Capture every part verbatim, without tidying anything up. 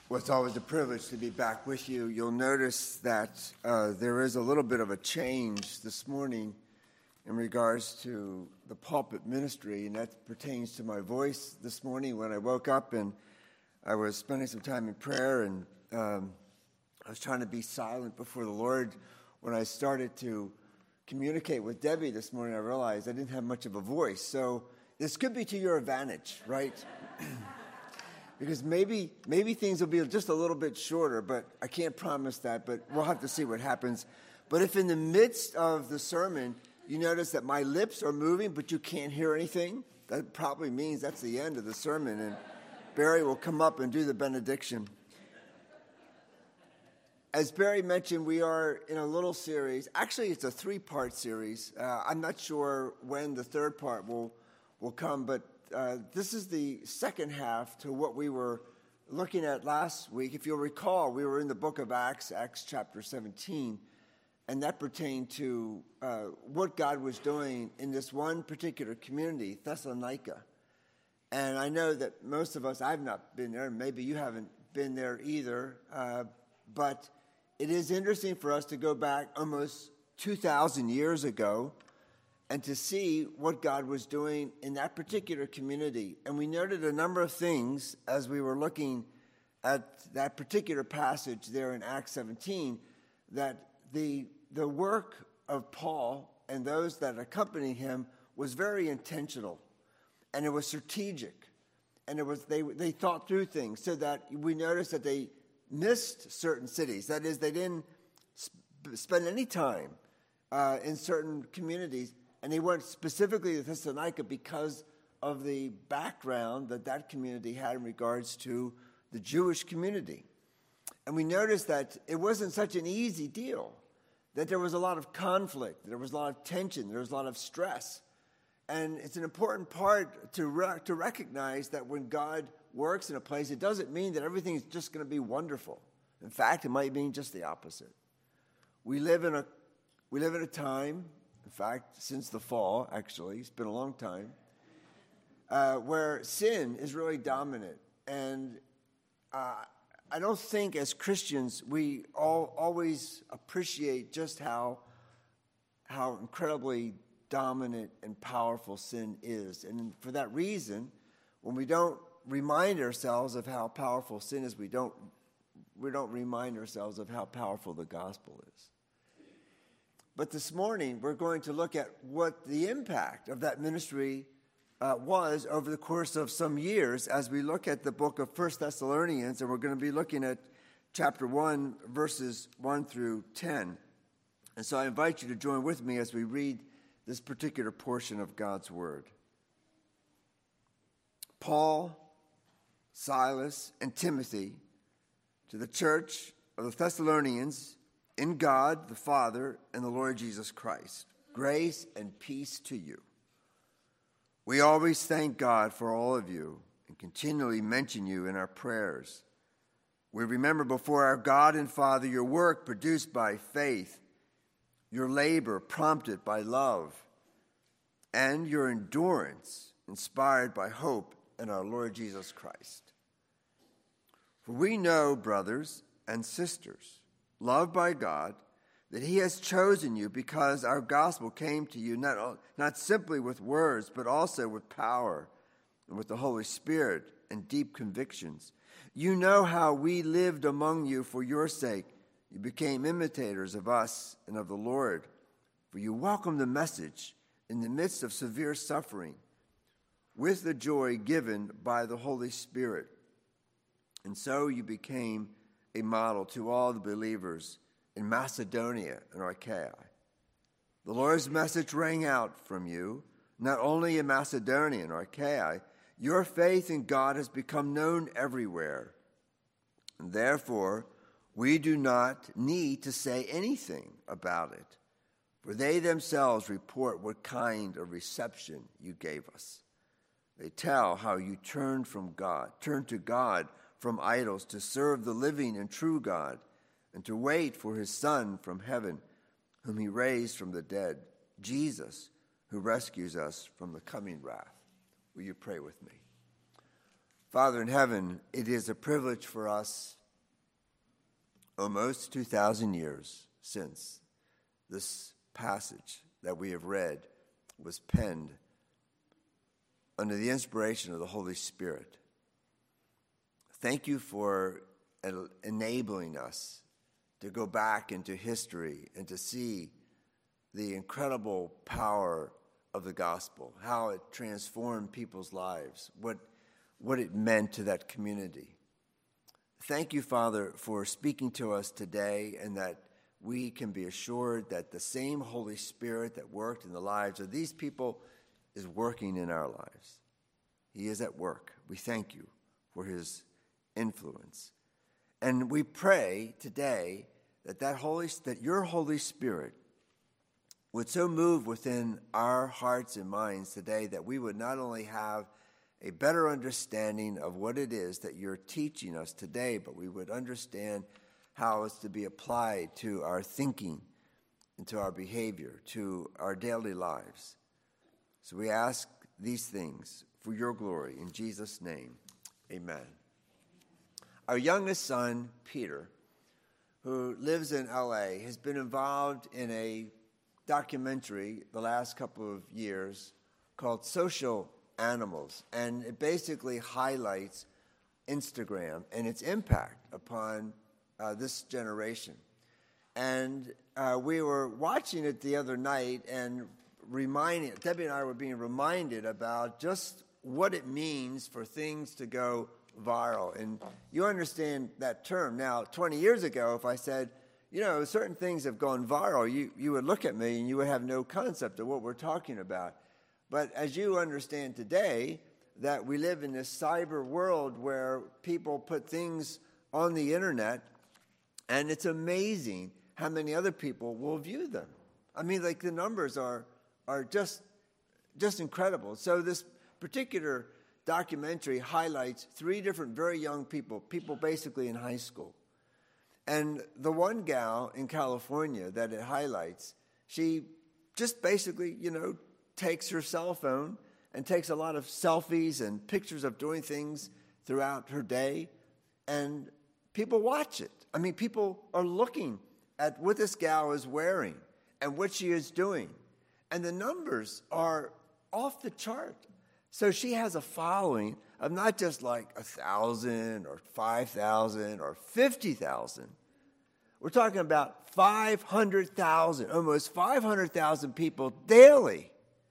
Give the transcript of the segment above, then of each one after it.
Well, it's always a privilege to be back with you. You'll notice that uh, there is a little bit of a change this morning in regards to the pulpit ministry, and that pertains to my voice this morning when I woke up and I was spending some time in prayer, and um, I was trying to be silent before the Lord. When I started to communicate with Debbie this morning, I realized I didn't have much of a voice. So this could be to your advantage, right? Because maybe maybe things will be just a little bit shorter, but I can't promise that, but we'll have to see what happens. But if in the midst of the sermon, you notice that my lips are moving, but you can't hear anything, that probably means that's the end of the sermon, and Barry will come up and do the benediction. As Barry mentioned, we are in a little series. Actually, it's a three-part series. Uh, I'm not sure when the third part will, will come, but Uh, this is the second half to what we were looking at last week. If you'll recall, we were in the book of Acts, Acts chapter seventeen, and that pertained to uh, what God was doing in this one particular community, Thessalonica. And I know that most of us, I've not been there, maybe you haven't been there either, uh, but it is interesting for us to go back almost two thousand years ago and to see what God was doing in that particular community. And we noted a number of things as we were looking at that particular passage there in Acts seventeen, that the the work of Paul and those that accompanied him was very intentional, and it was strategic, and it was they they thought through things so that we noticed that they missed certain cities. That is, they didn't sp- spend any time uh, in certain communities. And they went specifically to Thessalonica because of the background that that community had in regards to the Jewish community. And we noticed that it wasn't such an easy deal, that there was a lot of conflict, there was a lot of tension, there was a lot of stress. And it's an important part to, re- to recognize that when God works in a place, it doesn't mean that everything is just going to be wonderful. In fact, it might mean just the opposite. We live in a we live in a time, in fact, since the fall, actually, it's been a long time, uh, where sin is really dominant. And uh, I don't think as Christians we all always appreciate just how, how incredibly dominant and powerful sin is. And for that reason, when we don't remind ourselves of how powerful sin is, we don't, we don't remind ourselves of how powerful the gospel is. But this morning, we're going to look at what the impact of that ministry uh, was over the course of some years as we look at the book of First Thessalonians, and we're going to be looking at chapter one, verses one through ten. And so I invite you to join with me as we read this particular portion of God's Word. Paul, Silas, and Timothy, to the church of the Thessalonians, in God, the Father, and the Lord Jesus Christ, grace and peace to you. We always thank God for all of you and continually mention you in our prayers. We remember before our God and Father your work produced by faith, your labor prompted by love, and your endurance inspired by hope in our Lord Jesus Christ. For we know, brothers and sisters, loved by God, that he has chosen you because our gospel came to you not, not simply with words, but also with power and with the Holy Spirit and deep convictions. You know how we lived among you for your sake. You became imitators of us and of the Lord, for you welcomed the message in the midst of severe suffering with the joy given by the Holy Spirit. And so you became a model to all the believers in Macedonia and Achaia. The Lord's message rang out from you, not only in Macedonia and Achaia. Your faith in God has become known everywhere. And therefore, we do not need to say anything about it, for they themselves report what kind of reception you gave us. They tell how you turned from God, turned to God from idols to serve the living and true God, and to wait for his Son from heaven, whom he raised from the dead, Jesus, who rescues us from the coming wrath. Will you pray with me? Father in heaven, it is a privilege for us, almost two thousand years since this passage that we have read was penned under the inspiration of the Holy Spirit. Thank you for enabling us to go back into history and to see the incredible power of the gospel, how it transformed people's lives, what what it meant to that community. Thank you, Father, for speaking to us today, and that we can be assured that the same Holy Spirit that worked in the lives of these people is working in our lives. He is at work. We thank you for his influence. And we pray today that that Holy, that your Holy Spirit would so move within our hearts and minds today that we would not only have a better understanding of what it is that you're teaching us today, but we would understand how it's to be applied to our thinking and to our behavior, to our daily lives. So we ask these things for your glory. In Jesus' name, amen. Our youngest son, Peter, who lives in L A, has been involved in a documentary the last couple of years called Social Animals, and it basically highlights Instagram and its impact upon uh, this generation. And uh, we were watching it the other night and reminding, Debbie and I were being reminded about just what it means for things to go viral. And you understand that term. Now, twenty years ago, if I said, you know, certain things have gone viral, you, you would look at me and you would have no concept of what we're talking about. But as you understand today, that we live in this cyber world where people put things on the internet, and it's amazing how many other people will view them. I mean, like, the numbers are are just just incredible. So this particular documentary highlights three different very young people, people basically in high school. And the one gal in California that it highlights, she just basically, you know, takes her cell phone and takes a lot of selfies and pictures of doing things throughout her day, and people watch it. I mean, people are looking at what this gal is wearing and what she is doing, and the numbers are off the chart. So she has a following of not just like a thousand or five thousand or fifty thousand. We're talking about five hundred thousand, almost five hundred thousand people daily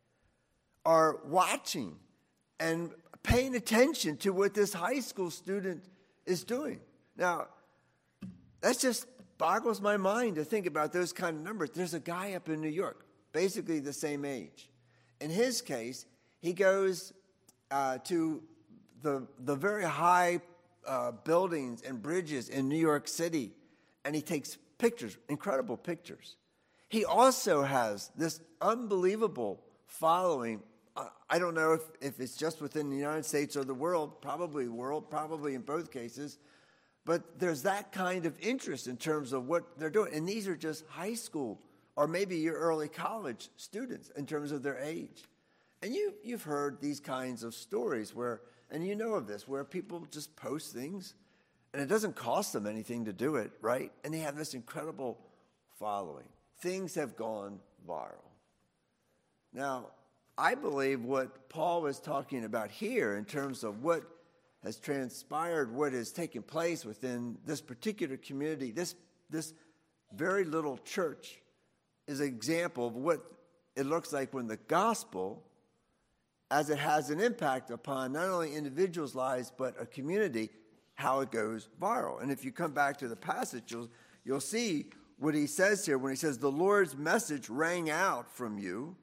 are watching and paying attention to what this high school student is doing. Now, that just boggles my mind to think about those kind of numbers. There's a guy up in New York, basically the same age. In his case, he goes uh, to the the very high uh, buildings and bridges in New York City, and he takes pictures, incredible pictures. He also has this unbelievable following. Uh, I don't know if, if it's just within the United States or the world, probably world, probably in both cases, but there's that kind of interest in terms of what they're doing. And these are just high school or maybe your early college students in terms of their age. And you, you've heard these kinds of stories where, and you know of this, where people just post things and it doesn't cost them anything to do it, right? And they have this incredible following. Things have gone viral. Now, I believe what Paul is talking about here in terms of what has transpired, what has taken place within this particular community, this, this very little church, is an example of what it looks like when the gospel, as it has an impact upon not only individuals' lives, but a community, how it goes viral. And if you come back to the passage, you'll, you'll see what he says here when he says, the Lord's message rang out from you,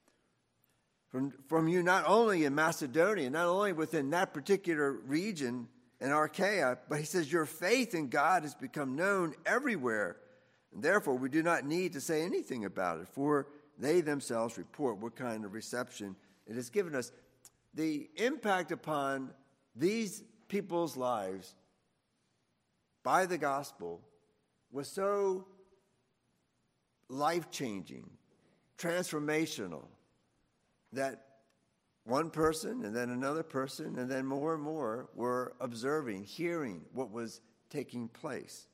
From, from you not only in Macedonia, not only within that particular region in Achaia, but he says your faith in God has become known everywhere. And therefore, we do not need to say anything about it, for they themselves report what kind of reception it has given us. The impact upon these people's lives by the gospel was so life-changing, transformational, that one person and then another person, and then more and more were observing, hearing what was taking place.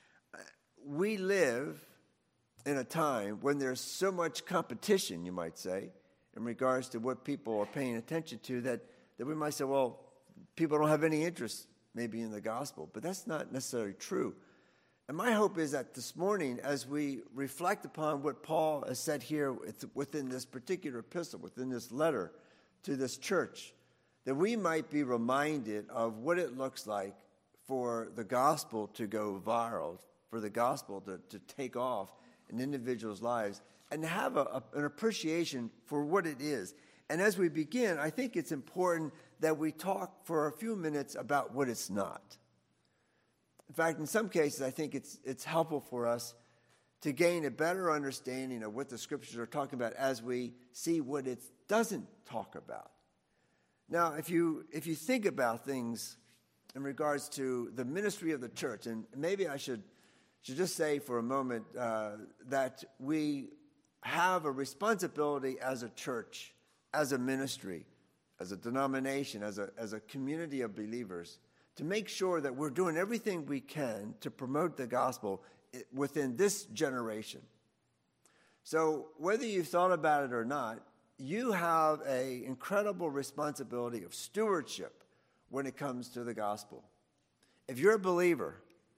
We live in a time when there's so much competition, you might say, in regards to what people are paying attention to, that, that we might say, well, people don't have any interest maybe in the gospel. But that's not necessarily true. And my hope is that this morning, as we reflect upon what Paul has said here within this particular epistle, within this letter to this church, that we might be reminded of what it looks like for the gospel to go viral, for the gospel to, to take off in individuals' lives, and to have a, a, an appreciation for what it is. And as we begin, I think it's important that we talk for a few minutes about what it's not. In fact, in some cases, I think it's it's helpful for us to gain a better understanding of what the scriptures are talking about as we see what it doesn't talk about. Now, if you if you think about things in regards to the ministry of the church, and maybe I should should just say for a moment uh, that we have a responsibility as a church, as a ministry, as a denomination, as a as a community of believers, to make sure that we're doing everything we can to promote the gospel within this generation. So whether you've thought about it or not, you have an incredible responsibility of stewardship when it comes to the gospel. If you're a believer,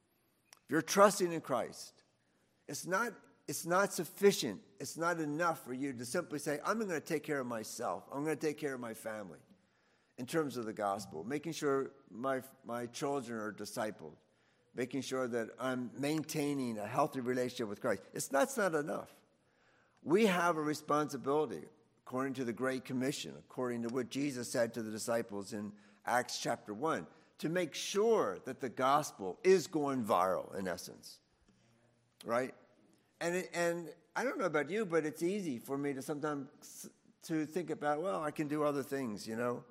if you're trusting in Christ, it's not, it's not sufficient, it's not enough for you to simply say, I'm going to take care of myself, I'm going to take care of my family in terms of the gospel, making sure my, my children are discipled, making sure that I'm maintaining a healthy relationship with Christ. It's, that's not enough. We have a responsibility, according to the Great Commission, according to what Jesus said to the disciples in Acts chapter one, to make sure that the gospel is going viral, in essence, right? And it, and I don't know about you, but it's easy for me to sometimes to think about, well, I can do other things, you know.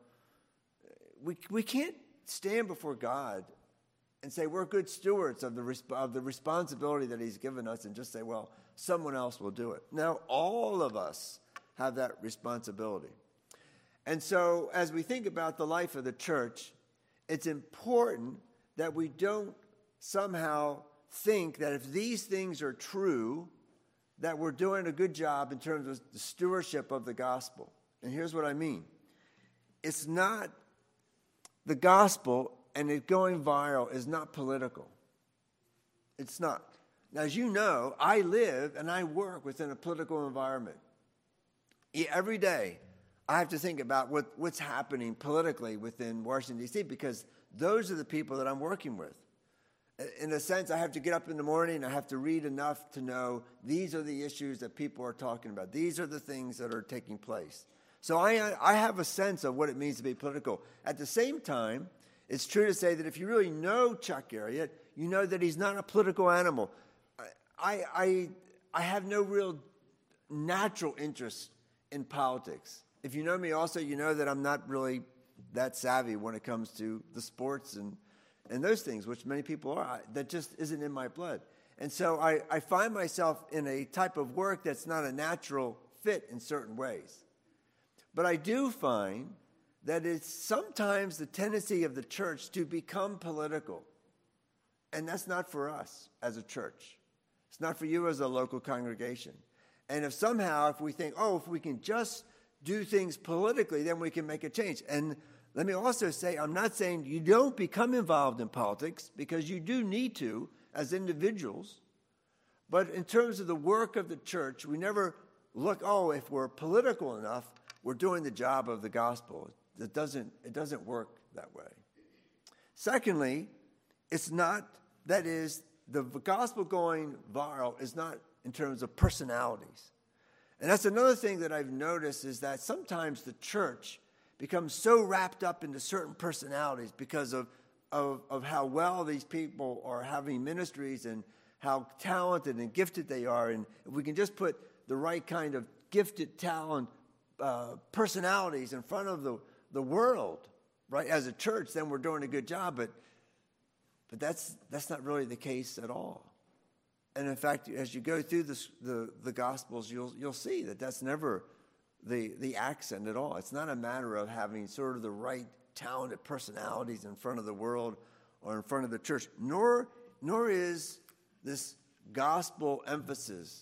We we can't stand before God and say we're good stewards of the resp- of the responsibility that he's given us and just say, well, someone else will do it. Now, all of us have that responsibility. And so as we think about the life of the church, it's important that we don't somehow think that if these things are true, that we're doing a good job in terms of the stewardship of the gospel. And here's what I mean. It's not the gospel, and it going viral is not political. It's not. Now, as you know, I live and I work within a political environment. Every day, I have to think about what, what's happening politically within Washington, D C, because those are the people that I'm working with. In a sense, I have to get up in the morning, I have to read enough to know these are the issues that people are talking about. These are the things that are taking place. So I, I have a sense of what it means to be political. At the same time, it's true to say that if you really know Chuck Garriott, you know that he's not a political animal. I, I, I have no real natural interest in politics. If you know me also, you know that I'm not really that savvy when it comes to the sports and, and those things, which many people are. I, that just isn't in my blood. And so I, I find myself in a type of work that's not a natural fit in certain ways. But I do find that it's sometimes the tendency of the church to become political. And that's not for us as a church. It's not for you as a local congregation. And if somehow, if we think, oh, if we can just do things politically, then we can make a change. And let me also say, I'm not saying you don't become involved in politics, because you do need to as individuals. But in terms of the work of the church, we never look, oh, if we're political enough, we're doing the job of the gospel. It doesn't, it doesn't work that way. Secondly, it's not, that is, the gospel going viral is not in terms of personalities. And that's another thing that I've noticed, is that sometimes the church becomes so wrapped up into certain personalities because of, of, of how well these people are having ministries and how talented and gifted they are. And if we can just put the right kind of gifted talent uh, personalities in front of the, the world, right, as a church, then we're doing a good job. But but that's that's not really the case at all. And in fact, as you go through this, the the Gospels, you'll you'll see that that's never the, the accent at all. It's not a matter of having sort of the right talented personalities in front of the world or in front of the church, nor, nor is this gospel emphasis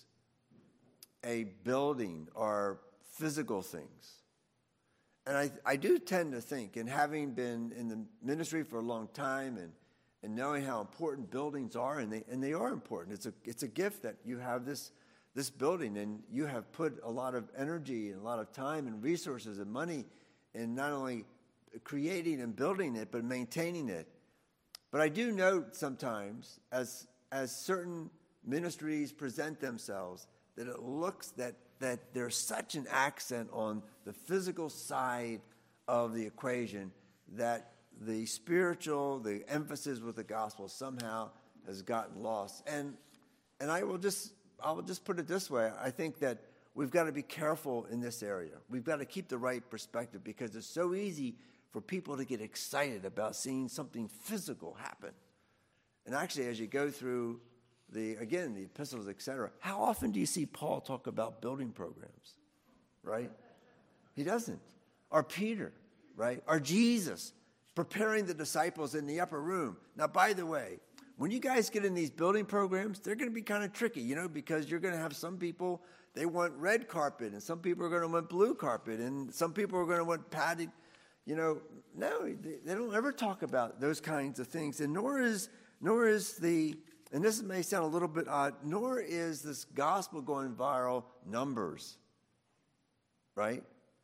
a building or physical things. And I, I do tend to think, and having been in the ministry for a long time and, and knowing how important buildings are, and they, and they are important. It's a, it's a gift that you have this, this building, and you have put a lot of energy and a lot of time and resources and money in not only creating and building it, but maintaining it. But I do note sometimes, as, as certain ministries present themselves, that it looks that that there's such an accent on the physical side of the equation that the spiritual, the emphasis with the gospel somehow has gotten lost. And and I will just I will just put it this way. I think that we've got to be careful in this area. We've got to keep the right perspective, because it's so easy for people to get excited about seeing something physical happen. And actually, as you go through The again, the epistles, et cetera, how often do you see Paul talk about building programs, right? He doesn't. Or Peter, right? Or Jesus preparing the disciples in the upper room. Now, by the way, when you guys get in these building programs, they're going to be kind of tricky, you know, because you're going to have some people, they want red carpet, and some people are going to want blue carpet, and some people are going to want padded, you know. No, they, they don't ever talk about those kinds of things, and nor is nor is the... And this may sound a little bit odd, nor is this gospel going viral numbers, right?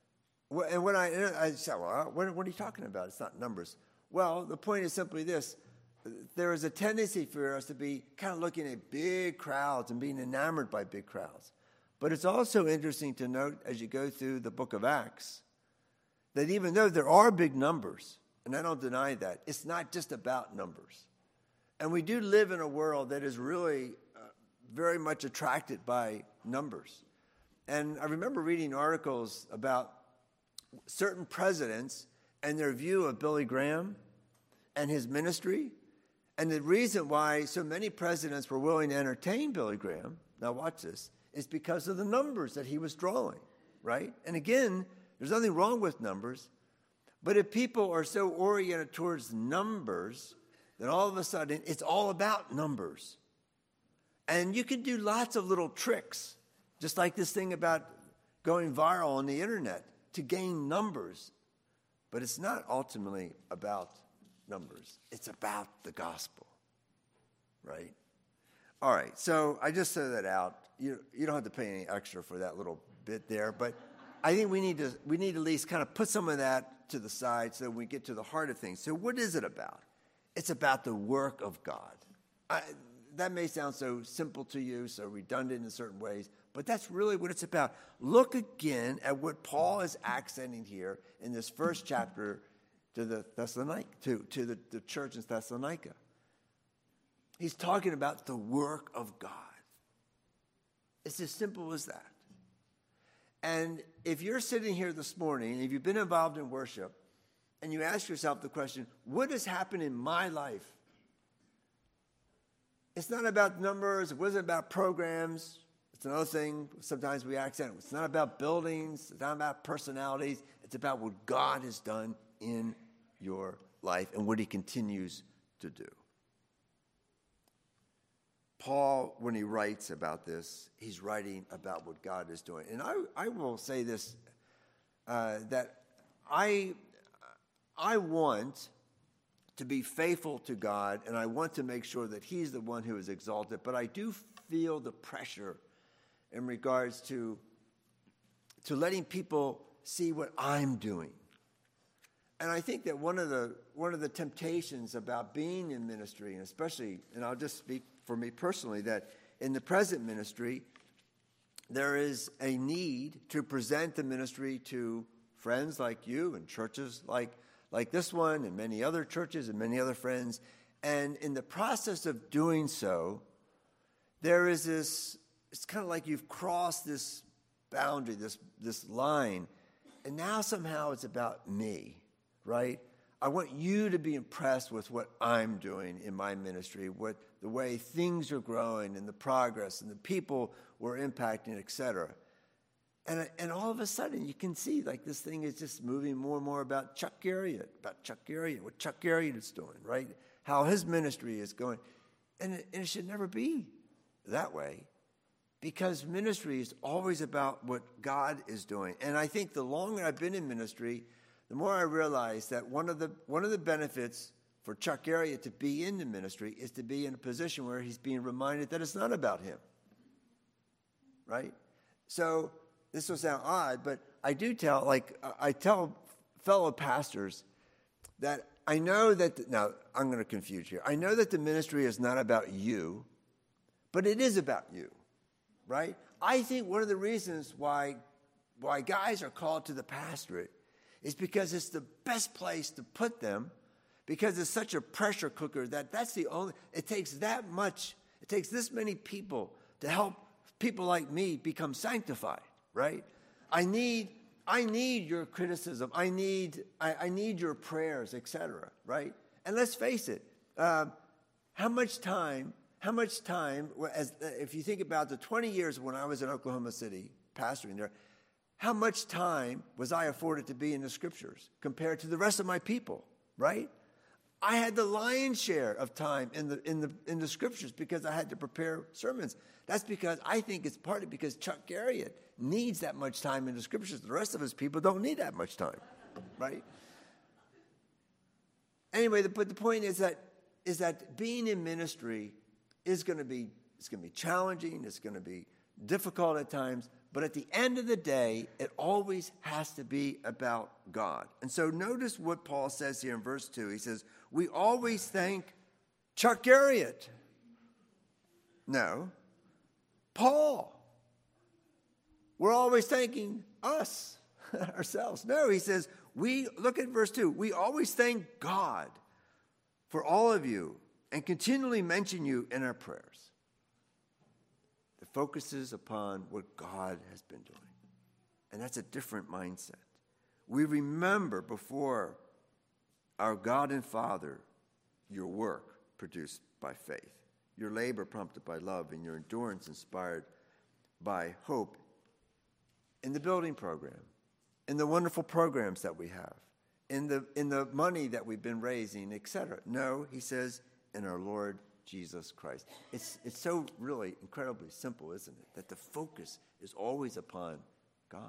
And when I, I said, well, what, what are you talking about? It's not numbers. Well, the point is simply this. There is a tendency for us to be kind of looking at big crowds and being enamored by big crowds. But it's also interesting to note, as you go through the book of Acts, that even though there are big numbers, and I don't deny that, it's not just about numbers. And we do live in a world that is really uh, very much attracted by numbers. And I remember reading articles about certain presidents and their view of Billy Graham and his ministry. And the reason why so many presidents were willing to entertain Billy Graham, now watch this, is because of the numbers that he was drawing, right? And again, there's nothing wrong with numbers. But if people are so oriented towards numbers, then all of a sudden, it's all about numbers. And you can do lots of little tricks, just like this thing about going viral on the internet, to gain numbers. But it's not ultimately about numbers. It's about the gospel, right? All right, so I just said that out. You, you don't have to pay any extra for that little bit there, but I think we need to we need to at least kind of put some of that to the side so we get to the heart of things. So what is it about? It's about the work of God. I, that may sound so simple to you, so redundant in certain ways, but that's really what it's about. Look again at what Paul is accenting here in this first chapter to the Thessalonica, to, to the, the church in Thessalonica. He's talking about the work of God. It's as simple as that. And if you're sitting here this morning, if you've been involved in worship, and you ask yourself the question, what has happened in my life? It's not about numbers. It wasn't about programs. It's another thing. Sometimes we accent it. It's not about buildings. It's not about personalities. It's about what God has done in your life and what he continues to do. Paul, when he writes about this, he's writing about what God is doing. And I, I will say this, uh, that I... I want to be faithful to God, and I want to make sure that he's the one who is exalted, but I do feel the pressure in regards to, to letting people see what I'm doing. And I think that one of the one of the temptations about being in ministry, and especially, and I'll just speak for me personally, that in the present ministry, there is a need to present the ministry to friends like you and churches like like this one and many other churches and many other friends. And in the process of doing so, there is this, it's kind of like you've crossed this boundary, this, this line, and now somehow it's about me, right? I want you to be impressed with what I'm doing in my ministry, what the way things are growing and the progress and the people we're impacting, et cetera. And, and all of a sudden, you can see like this thing is just moving more and more about Chuck Garriott, about Chuck Garriott, what Chuck Garriott is doing, right? How his ministry is going. And it, and it should never be that way, because ministry is always about what God is doing. And I think the longer I've been in ministry, the more I realize that one of the one of the benefits for Chuck Garriott to be in the ministry is to be in a position where he's being reminded that it's not about him, right? So this will sound odd, but I do tell, like, I tell fellow pastors that I know that, the, now I'm going to confuse you. I know that the ministry is not about you, but it is about you, right? I think one of the reasons why, why guys are called to the pastorate is because it's the best place to put them, because it's such a pressure cooker that that's the only, it takes that much, it takes this many people to help people like me become sanctified. Right? I need I need your criticism. I need I, I need your prayers, et cetera. Right? And let's face it, uh, how much time, how much time, as if you think about the twenty years when I was in Oklahoma City pastoring there, how much time was I afforded to be in the scriptures compared to the rest of my people? Right? I had the lion's share of time in the in the in the scriptures because I had to prepare sermons. That's because I think it's partly because Chuck Garriott needs that much time in the scriptures. The rest of his people don't need that much time, right? Anyway, the, but the point is that is that being in ministry is going to be it's going to be challenging. It's going to be difficult at times. But at the end of the day, it always has to be about God. And so notice what Paul says here in verse two. He says, we always thank Chuck Garriott. No, Paul. We're always thanking us, ourselves. No, he says, we, look at verse two. We always thank God for all of you and continually mention you in our prayers. It focuses upon what God has been doing. And that's a different mindset. We remember before our God and Father your work produced by faith, your labor prompted by love, and your endurance inspired by hope in the building program, in the wonderful programs that we have, in the in the money that we've been raising, et cetera. No, he says, in our Lord Jesus Christ. It's it's so really incredibly simple, isn't it? That the focus is always upon God.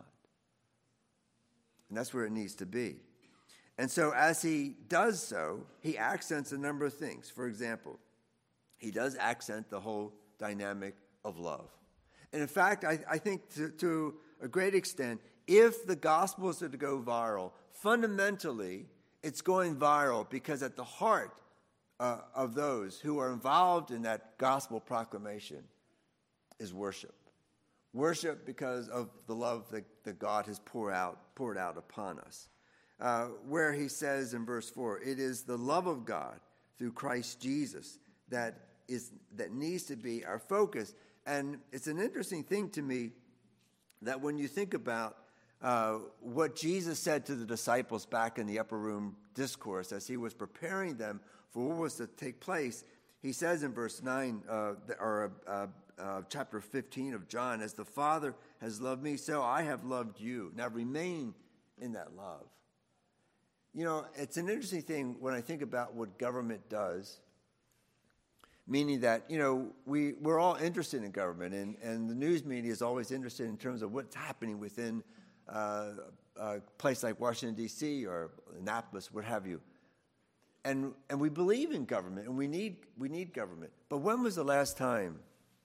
And that's where it needs to be. And so as he does so, he accents a number of things. For example, he does accent the whole dynamic of love. And in fact, I, I think to, to a great extent, if the gospel is to go viral, fundamentally, it's going viral because at the heart uh, of those who are involved in that gospel proclamation is worship. Worship because of the love that, that God has poured out, poured out upon us. Uh, where he says in verse four, it is the love of God through Christ Jesus that is that needs to be our focus. And it's an interesting thing to me that when you think about uh, what Jesus said to the disciples back in the upper room discourse as he was preparing them for what was to take place, he says in verse nine, uh, or uh, uh, chapter fifteen of John, as the Father has loved me, so I have loved you. Now remain in that love. You know, it's an interesting thing when I think about what government does, meaning that, you know, we, we're all interested in government, and, and the news media is always interested in terms of what's happening within uh, a place like Washington, D C or Annapolis, what have you. And and we believe in government, and we need we need government. But when was the last time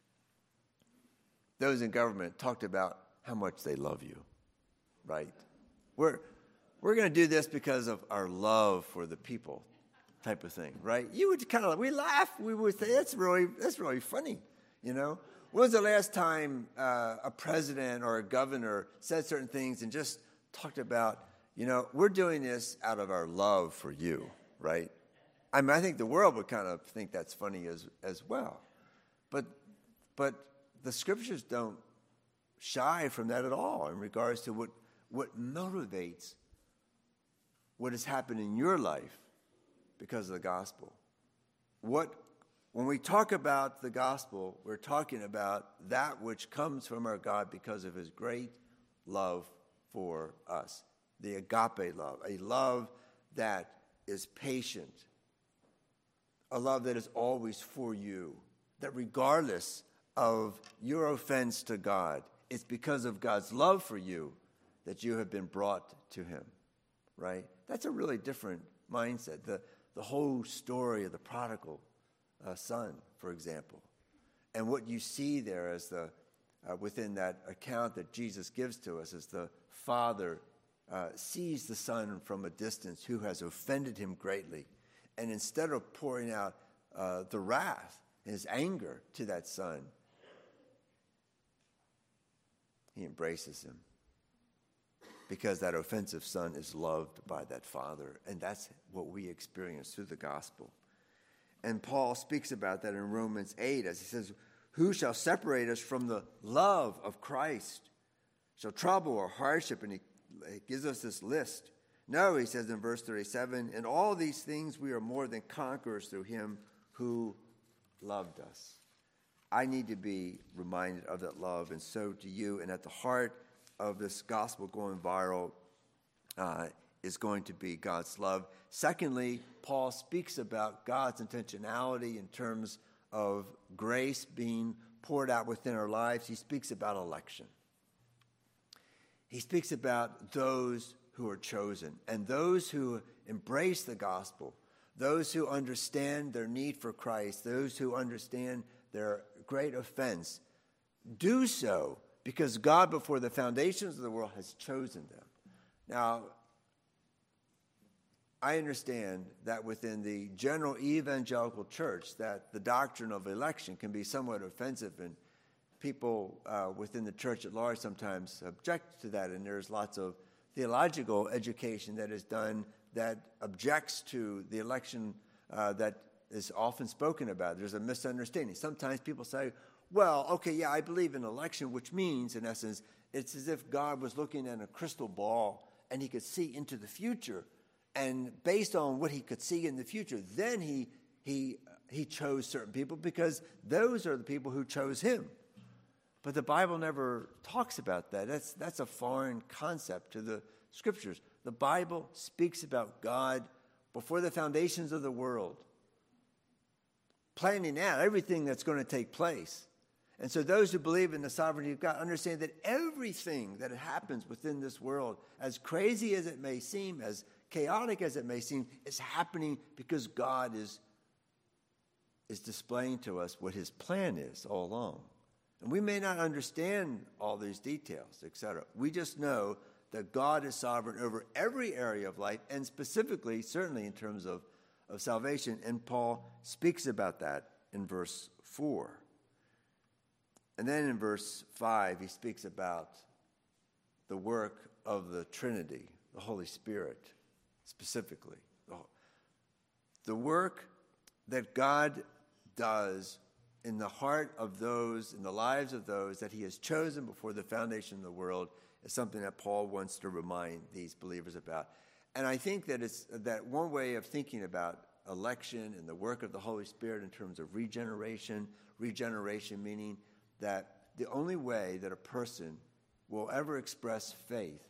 those in government talked about how much they love you, right? We're... We're going to do this because of our love for the people type of thing, right? You would kind of, we laugh. We would say, that's really, that's really funny, you know? When was the last time uh, a president or a governor said certain things and just talked about, you know, we're doing this out of our love for you, right? I mean, I think the world would kind of think that's funny as as well. But, but the scriptures don't shy from that at all in regards to what, what motivates what has happened in your life because of the gospel. What, when we talk about the gospel, we're talking about that which comes from our God because of his great love for us, the agape love, a love that is patient, a love that is always for you, that regardless of your offense to God, it's because of God's love for you that you have been brought to him, right? That's a really different mindset. The, the whole story of the prodigal uh, son, for example, and what you see there as the uh, within that account that Jesus gives to us as the father uh, sees the son from a distance who has offended him greatly, and instead of pouring out uh, the wrath, his anger to that son, he embraces him because that offensive son is loved by that father, and that's what we experience through the gospel. And Paul speaks about that in Romans eight as he says, who shall separate us from the love of Christ? Shall trouble or hardship? And he, he gives us this list. No, he says in verse thirty-seven, in all these things we are more than conquerors through him who loved us. I need to be reminded of that love, and so do you. And at the heart of this gospel going viral uh, is going to be God's love. Secondly, Paul speaks about God's intentionality in terms of grace being poured out within our lives. He speaks about election. He speaks about those who are chosen and those who embrace the gospel, those who understand their need for Christ, those who understand their great offense, do so because God, before the foundations of the world, has chosen them. Now, I understand that within the general evangelical church that the doctrine of election can be somewhat offensive, and people uh, within the church at large sometimes object to that, and there's lots of theological education that is done that objects to the election uh, that is often spoken about. There's a misunderstanding. Sometimes people say, well, okay, yeah, I believe in election, which means, in essence, it's as if God was looking at a crystal ball and he could see into the future. And based on what he could see in the future, then he he he chose certain people because those are the people who chose him. But the Bible never talks about that. That's that's a foreign concept to the Scriptures. The Bible speaks about God before the foundations of the world, planning out everything that's going to take place. And so those who believe in the sovereignty of God understand that everything that happens within this world, as crazy as it may seem, as chaotic as it may seem, is happening because God is, is displaying to us what his plan is all along. And we may not understand all these details, et cetera. We just know that God is sovereign over every area of life, and specifically, certainly in terms of, of salvation. And Paul speaks about that in verse four. And then in verse five, he speaks about the work of the Trinity, the Holy Spirit, specifically. The work that God does in the heart of those, in the lives of those that he has chosen before the foundation of the world is something that Paul wants to remind these believers about. And I think that it's that one way of thinking about election and the work of the Holy Spirit in terms of regeneration, regeneration meaning that the only way that a person will ever express faith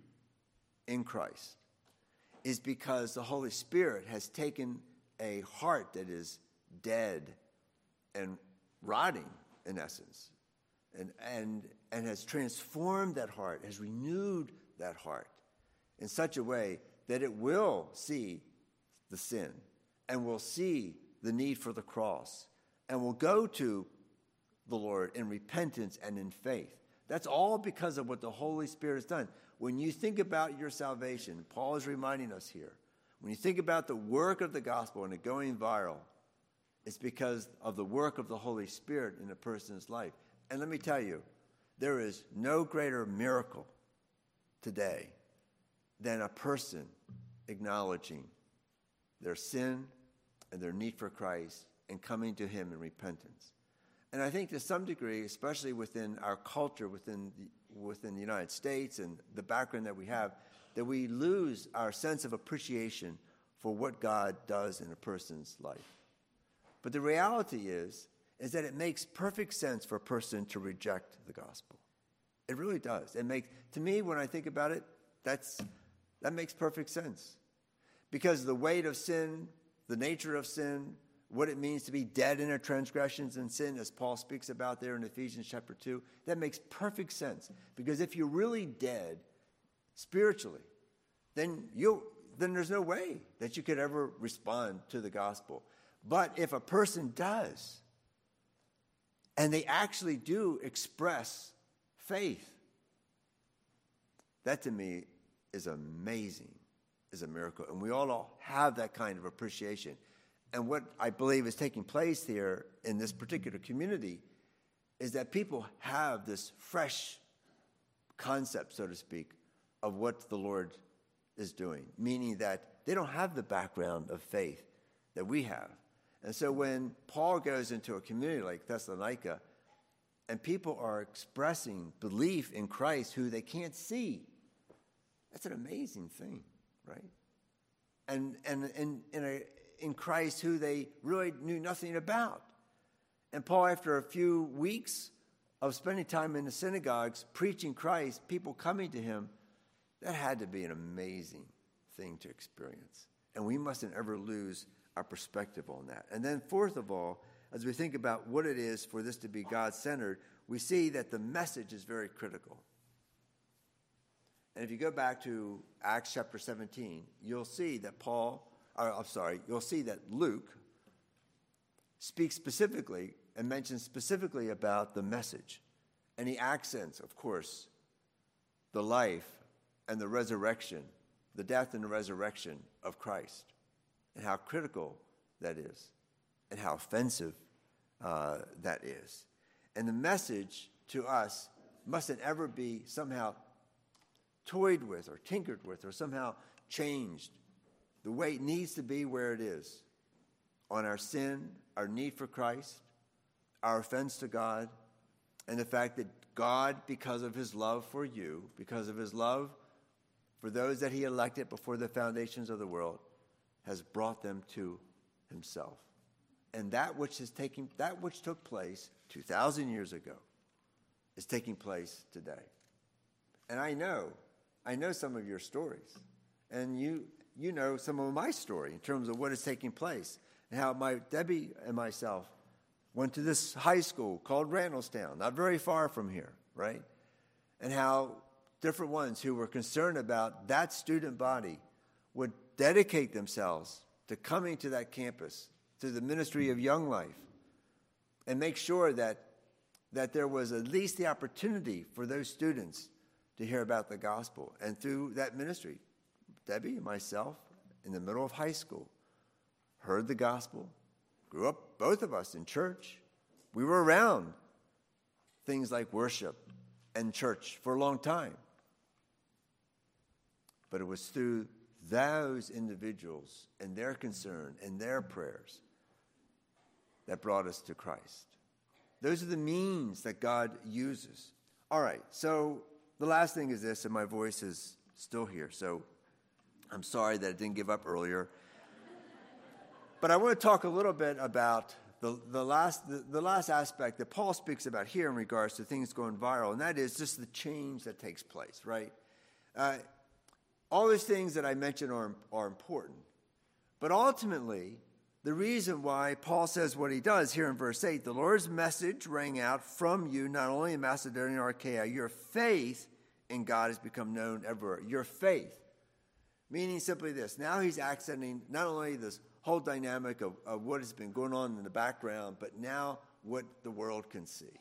in Christ is because the Holy Spirit has taken a heart that is dead and rotting, in essence, and, and, and has transformed that heart, has renewed that heart in such a way that it will see the sin and will see the need for the cross and will go to the Lord in repentance and in faith. That's all because of what the Holy Spirit has done. When you think about your salvation, Paul is reminding us here, when you think about the work of the gospel and it going viral, it's because of the work of the Holy Spirit in a person's life. And let me tell you, there is no greater miracle today than a person acknowledging their sin and their need for Christ and coming to him in repentance. And I think to some degree, especially within our culture, within the, within the United States and the background that we have, that we lose our sense of appreciation for what God does in a person's life. But the reality is, is that it makes perfect sense for a person to reject the gospel. It really does. It makes, to me, when I think about it, that's that makes perfect sense. Because the weight of sin, the nature of sin, what it means to be dead in our transgressions and sin, as Paul speaks about there in Ephesians chapter two, that makes perfect sense. Because if you're really dead spiritually, then you then there's no way that you could ever respond to the gospel. But if a person does, and they actually do express faith, that to me is amazing, is a miracle. And we all have that kind of appreciation. And what I believe is taking place here in this particular community is that people have this fresh concept, so to speak, of what the Lord is doing, meaning that they don't have the background of faith that we have. And so when Paul goes into a community like Thessalonica, and people are expressing belief in Christ who they can't see, that's an amazing thing, right? And and in in, a, in Christ who they really knew nothing about. And Paul, after a few weeks of spending time in the synagogues preaching Christ, people coming to him, that had to be an amazing thing to experience. And we mustn't ever lose our perspective on that. And then fourth of all, as we think about what it is for this to be God-centered, we see that the message is very critical. And if you go back to Acts chapter seventeen, you'll see that Paul, or, I'm sorry, you'll see that Luke speaks specifically and mentions specifically about the message. And he accents, of course, the life and the resurrection, the death and the resurrection of Christ, and how critical that is, and how offensive uh, that is. And the message to us mustn't ever be somehow toyed with or tinkered with or somehow changed. The way it needs to be where it is, on our sin, our need for Christ, our offense to God, and the fact that God, because of his love for you, because of his love for those that he elected before the foundations of the world, has brought them to himself. And that which is taking, that which took place two thousand years ago is taking place today. And I know, I know some of your stories. And you you know some of my story in terms of what is taking place. And how my Debbie and myself went to this high school called Randallstown, not very far from here, right? And how different ones who were concerned about that student body would dedicate themselves to coming to that campus, to the ministry of Young Life, and make sure that, that there was at least the opportunity for those students to hear about the gospel. And through that ministry, Debbie and myself, in the middle of high school, heard the gospel, grew up, both of us, in church. We were around things like worship and church for a long time. But it was through those individuals and their concern and their prayers that brought us to Christ. Those are the means that God uses. All right, so the last thing is this, and my voice is still here, so I'm sorry that I didn't give up earlier. But I want to talk a little bit about the, the, last, the, the last aspect that Paul speaks about here in regards to things going viral, and that is just the change that takes place, right? Uh, all these things that I mentioned are, are important. But ultimately, the reason why Paul says what he does here in verse eight, the Lord's message rang out from you, not only in Macedonia or Achaia, your faith in God has become known everywhere. Your faith. Meaning simply this. Now he's accenting not only this whole dynamic of, of what has been going on in the background, but now what the world can see.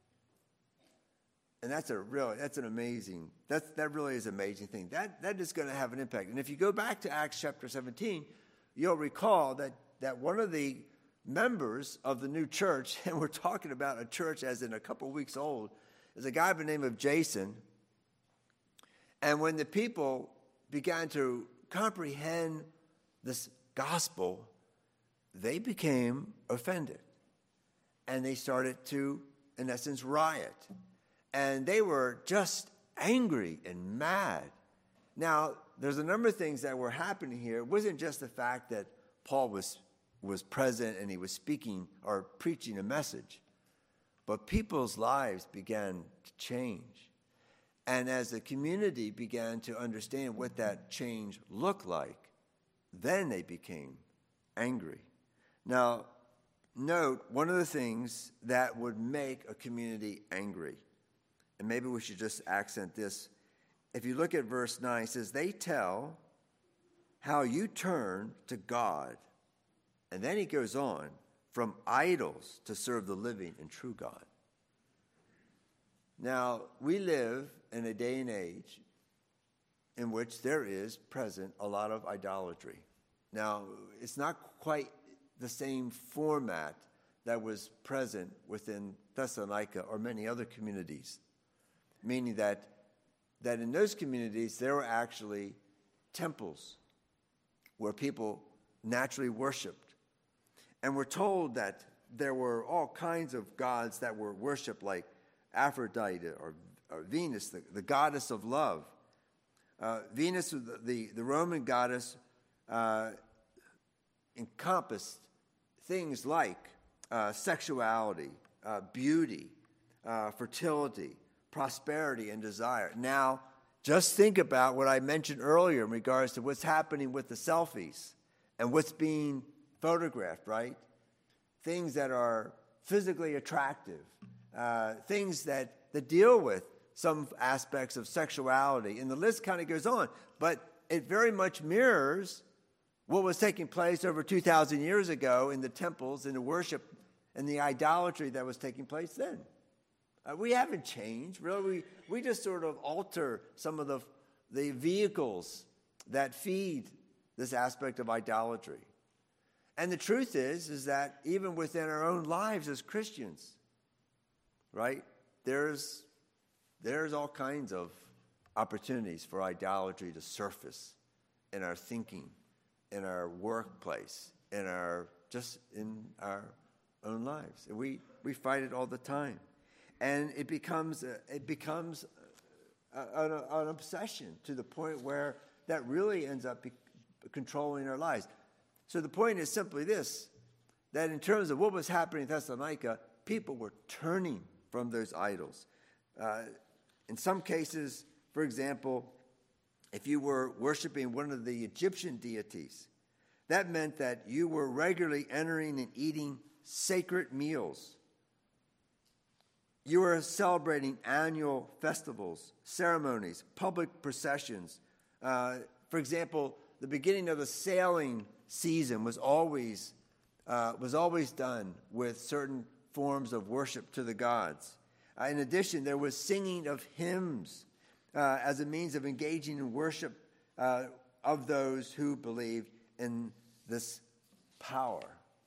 And that's a really, that's an amazing, that's, that really is an amazing thing. That, that is going to have an impact. And if you go back to Acts chapter seventeen, you'll recall that, that one of the members of the new church, and we're talking about a church as in a couple weeks old, is a guy by the name of Jason. And when the people began to comprehend this gospel, they became offended. And they started to, in essence, riot. And they were just angry and mad. Now, there's a number of things that were happening here. It wasn't just the fact that Paul was, was present and he was speaking or preaching a message. But people's lives began to change. And as the community began to understand what that change looked like, then they became angry. Now, note one of the things that would make a community angry, and maybe we should just accent this. If you look at verse nine, it says, they tell how you turn to God. And then he goes on, from idols to serve the living and true God. Now, we live in a day and age in which there is present a lot of idolatry. Now, it's not quite the same format that was present within Thessalonica or many other communities, meaning that, that in those communities there were actually temples where people naturally worshiped. And we're told that there were all kinds of gods that were worshipped, like Aphrodite or, or Venus, the, the goddess of love. Uh, Venus, the, the, the Roman goddess, uh, encompassed things like uh, sexuality, uh, beauty, uh, fertility, prosperity, and desire. Now, just think about what I mentioned earlier in regards to what's happening with the selfies and what's being photographed, right? Things that are physically attractive, uh, things that, that deal with some aspects of sexuality. And the list kind of goes on, but it very much mirrors what was taking place over two thousand years ago in the temples and the worship and the idolatry that was taking place then. Uh, we haven't changed, really. We, we just sort of alter some of the, the vehicles that feed this aspect of idolatry. And the truth is, is that even within our own lives as Christians, right, there's, there's all kinds of opportunities for idolatry to surface in our thinking, in our workplace, in our, just in our own lives. And we, we fight it all the time. And it becomes, a, it becomes a, a, an obsession to the point where that really ends up be, controlling our lives. So the point is simply this, that in terms of what was happening in Thessalonica, people were turning from those idols. Uh, in some cases, for example, if you were worshiping one of the Egyptian deities, that meant that you were regularly entering and eating sacred meals. You were celebrating annual festivals, ceremonies, public processions. Uh, for example, the beginning of the sailing season was always uh, was always done with certain forms of worship to the gods. Uh, in addition, there was singing of hymns uh, as a means of engaging in worship uh, of those who believed in this power.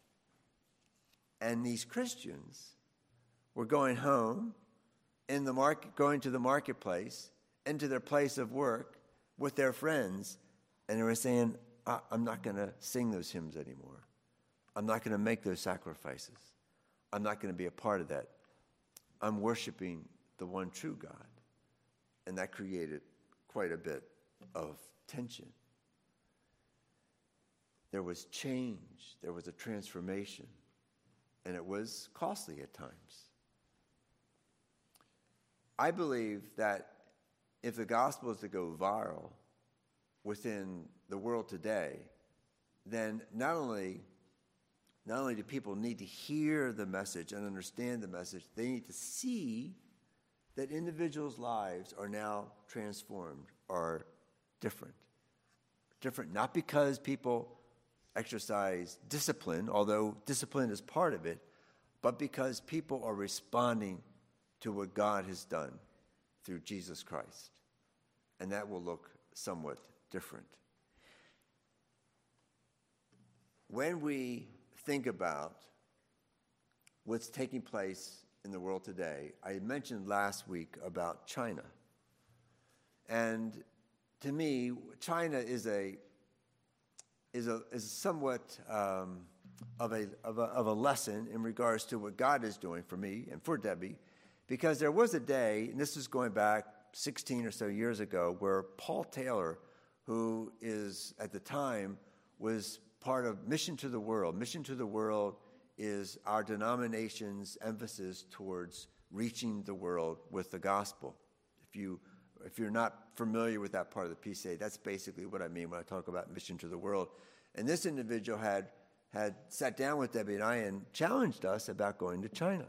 And these Christians were going home, in the market, going to the marketplace, into their place of work with their friends, and they were saying, I'm not going to sing those hymns anymore. I'm not going to make those sacrifices. I'm not going to be a part of that. I'm worshiping the one true God. And that created quite a bit of tension. There was change. There was a transformation. And it was costly at times. I believe that if the gospel is to go viral within the world today, then not only, not only do people need to hear the message and understand the message, they need to see that individuals' lives are now transformed, are different. Different not because people exercise discipline, although discipline is part of it, but because people are responding to what God has done through Jesus Christ. And that will look somewhat different. When we think about what's taking place in the world today, I mentioned last week about China. And to me, China is a is a is somewhat um, of a of a of a lesson in regards to what God is doing for me and for Debbie, because there was a day, and this is going back sixteen or so years ago, where Paul Taylor, who is at the time was part of Mission to the World. Mission to the World is our denomination's emphasis towards reaching the world with the gospel. If you if you're not familiar with that part of the P C A, that's basically what I mean when I talk about mission to the world. And this individual had had sat down with Debbie and I and challenged us about going to China.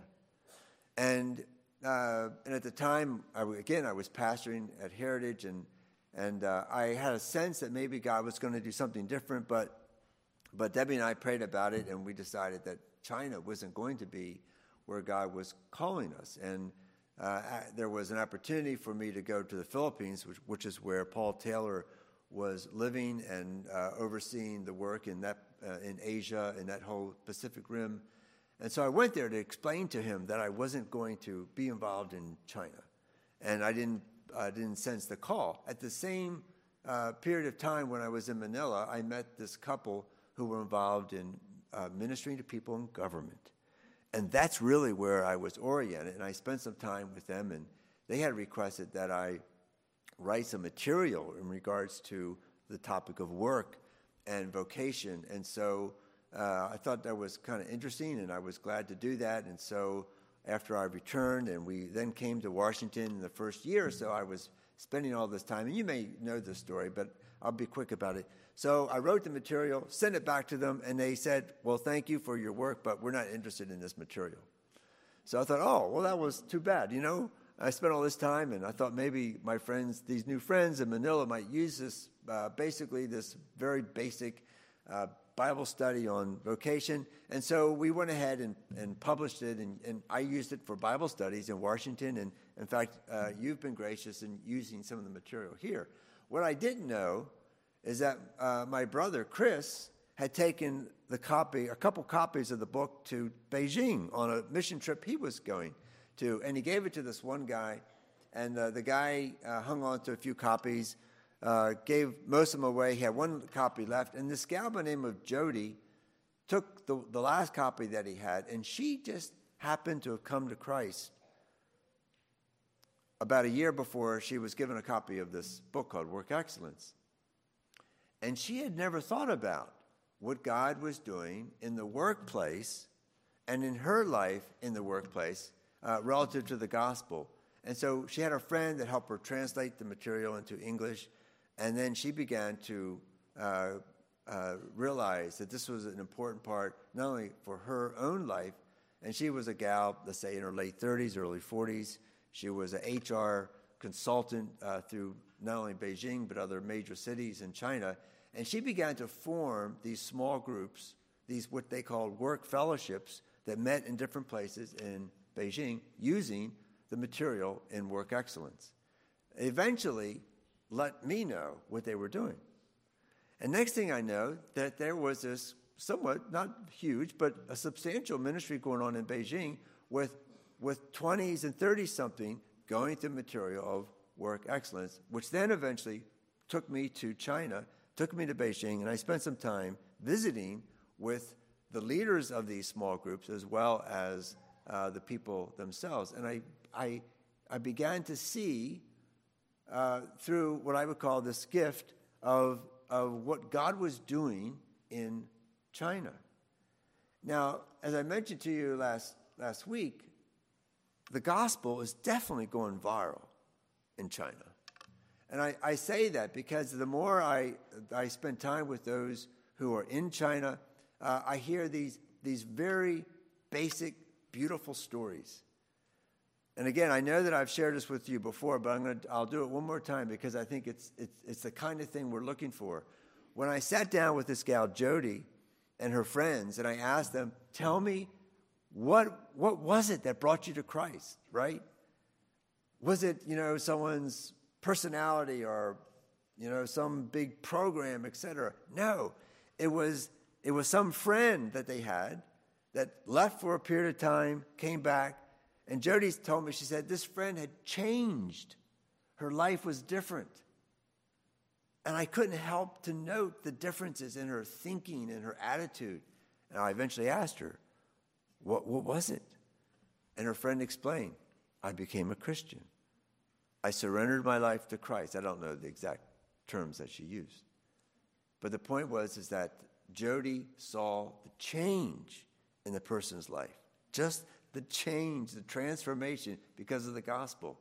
And uh, and at the time, I, again, I was pastoring at Heritage, and and uh, I had a sense that maybe God was going to do something different. But but Debbie and I prayed about it, and we decided that China wasn't going to be where God was calling us. And uh, there was an opportunity for me to go to the Philippines, which, which is where Paul Taylor was living and uh, overseeing the work in that uh, in Asia, in that whole Pacific Rim. And so I went there to explain to him that I wasn't going to be involved in China, and I didn't uh, didn't sense the call. At the same uh, period of time when I was in Manila, I met this couple who were involved in uh, ministering to people in government, and that's really where I was oriented. And I spent some time with them, and they had requested that I write some material in regards to the topic of work and vocation. And so uh, I thought that was kind of interesting, and I was glad to do that. And so after I returned, and we then came to Washington in the first year or so, I was spending all this time. And you may know this story, but I'll be quick about it. So I wrote the material, sent it back to them, and they said, well, thank you for your work, but we're not interested in this material. So I thought, oh, well, that was too bad, you know? I spent all this time, and I thought maybe my friends, these new friends in Manila, might use this, uh, basically this very basic uh, Bible study on vocation. And so we went ahead and, and published it, and, and I used it for Bible studies in Washington. And in fact, uh, you've been gracious in using some of the material here. What I didn't know is that uh, my brother, Chris, had taken the copy, a couple copies of the book to Beijing on a mission trip he was going to, and he gave it to this one guy, and uh, the guy uh, hung on to a few copies, uh, gave most of them away. He had one copy left, and this gal by the name of Jody took the, the last copy that he had, and she just happened to have come to Christ about a year before she was given a copy of this book called Work Excellence. And she had never thought about what God was doing in the workplace and in her life in the workplace Uh, relative to the gospel. And so she had a friend that helped her translate the material into English, and then she began to uh, uh, realize that this was an important part, not only for her own life, and she was a gal, let's say in her late thirties, early forties. She was an H R consultant uh, through not only Beijing, but other major cities in China, and she began to form these small groups, these what they called work fellowships, that met in different places in Beijing, using the material in Work Excellence. Eventually, let me know what they were doing. And next thing I know, that there was this somewhat, not huge, but a substantial ministry going on in Beijing with, with twenties and thirty-something going through material of Work Excellence, which then eventually took me to China, took me to Beijing, and I spent some time visiting with the leaders of these small groups as well as Uh, the people themselves. And I, I, I began to see uh, through what I would call this gift of, of what God was doing in China. Now, as I mentioned to you last, last week, the gospel is definitely going viral in China. And I, I say that because the more I, I spend time with those who are in China, uh, I hear these, these very basic, beautiful stories. And again, I know that I've shared this with you before, but I'm going to, I'll do it one more time because I think it's, it's, it's the kind of thing we're looking for. When I sat down with this gal, Jody, and her friends, and I asked them, tell me, what, what was it that brought you to Christ, right? Was it, you know, someone's personality or, you know, some big program, et cetera? No, it was, it was some friend that they had that left for a period of time, came back, and Jody told me, she said, this friend had changed. Her life was different. And I couldn't help to note the differences in her thinking and her attitude. And I eventually asked her, what, what was it? And her friend explained, I became a Christian. I surrendered my life to Christ. I don't know the exact terms that she used. But the point was is that Jody saw the change in the person's life, just the change, the transformation because of the gospel.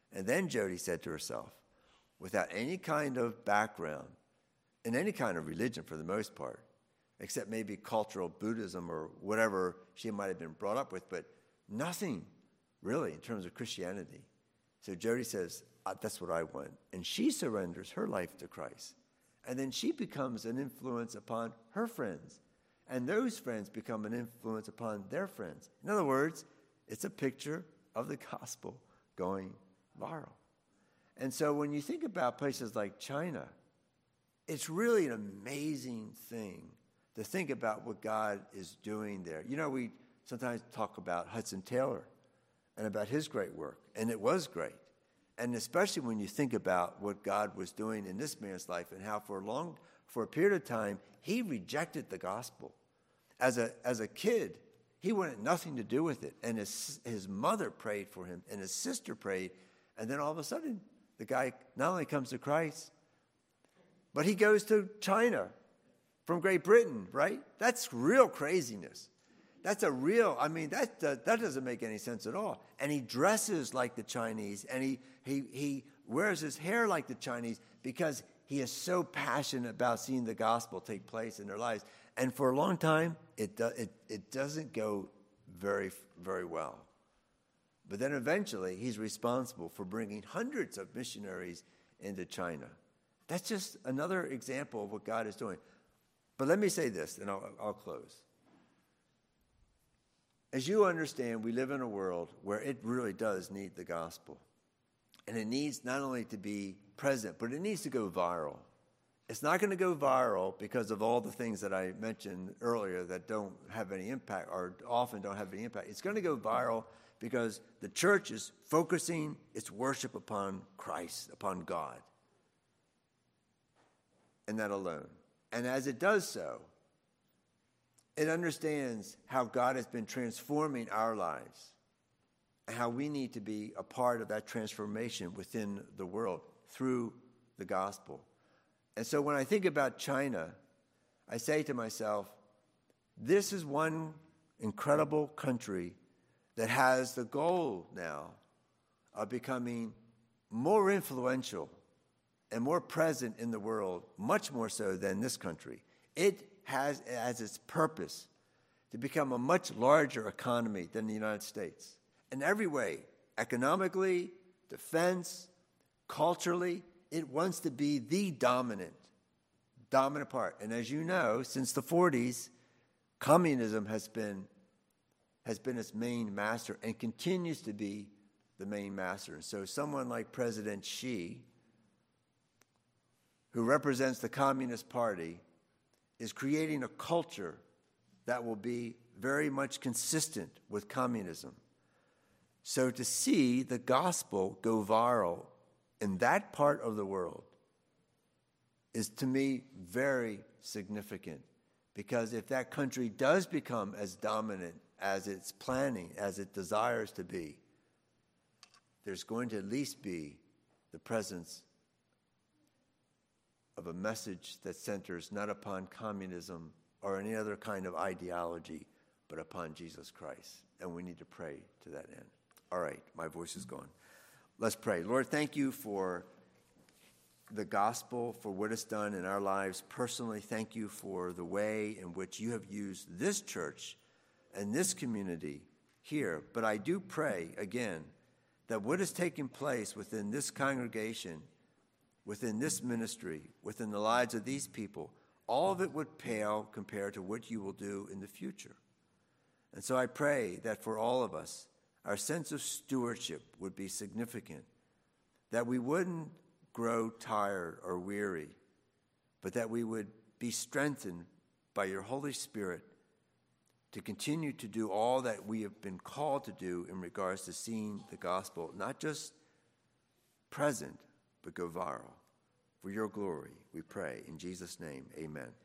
And then Jody said to herself, without any kind of background, in any kind of religion for the most part, except maybe cultural Buddhism or whatever she might have been brought up with, but nothing really in terms of Christianity. So Jody says, uh, that's what I want. And she surrenders her life to Christ. And then she becomes an influence upon her friends. And those friends become an influence upon their friends. In other words, it's a picture of the gospel going viral. And so when you think about places like China, it's really an amazing thing to think about what God is doing there. You know, we sometimes talk about Hudson Taylor and about his great work, and it was great. And especially when you think about what God was doing in this man's life and how for a long, for a period of time, he rejected the gospel. As a as a kid, he wanted nothing to do with it. And his his mother prayed for him, and his sister prayed, and then all of a sudden, the guy not only comes to Christ, but he goes to China from Great Britain, right? That's real craziness. That's a real, I mean, that uh, that doesn't make any sense at all. And he dresses like the Chinese, and he, he, he wears his hair like the Chinese because he is so passionate about seeing the gospel take place in their lives. And for a long time, it, do, it, it doesn't go very, very well. But then eventually, he's responsible for bringing hundreds of missionaries into China. That's just another example of what God is doing. But let me say this, and I'll, I'll close. As you understand, we live in a world where it really does need the gospel. And it needs not only to be present, but it needs to go viral. It's not going to go viral because of all the things that I mentioned earlier that don't have any impact or often don't have any impact. It's going to go viral because the church is focusing its worship upon Christ, upon God, and that alone. And as it does so, it understands how God has been transforming our lives and how we need to be a part of that transformation within the world through the gospel. And so when I think about China, I say to myself, this is one incredible country that has the goal now of becoming more influential and more present in the world, much more so than this country. It has as its purpose to become a much larger economy than the United States. In every way, economically, defense, culturally, it wants to be the dominant, dominant part. And as you know, since the forties, communism has been has been its main master and continues to be the main master. And so someone like President Xi, who represents the Communist Party, is creating a culture that will be very much consistent with communism. So to see the gospel go viral in that part of the world is, to me, very significant. Because if that country does become as dominant as it's planning, as it desires to be, there's going to at least be the presence of a message that centers not upon communism or any other kind of ideology, but upon Jesus Christ. And we need to pray to that end. All right, my voice is gone. Let's pray. Lord, thank you for the gospel, for what it's done in our lives personally. Thank you for the way in which you have used this church and this community here. But I do pray, again, that what is taking place within this congregation, within this ministry, within the lives of these people, all of it would pale compared to what you will do in the future. And so I pray that for all of us, our sense of stewardship would be significant, that we wouldn't grow tired or weary, but that we would be strengthened by your Holy Spirit to continue to do all that we have been called to do in regards to seeing the gospel, not just present, but go viral. For your glory, we pray. In Jesus' name, amen.